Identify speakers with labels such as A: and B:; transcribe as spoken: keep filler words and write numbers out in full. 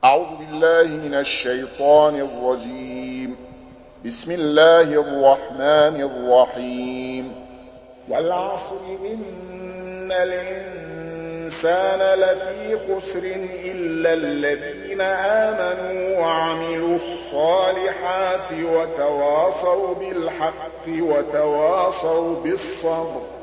A: أعوذ بالله من الشيطان الرجيم. بسم الله الرحمن الرحيم.
B: والعصر إن الإنسان لفي خسر إلا الذين آمنوا وعملوا الصالحات وتواصوا بالحق وتواصوا بالصبر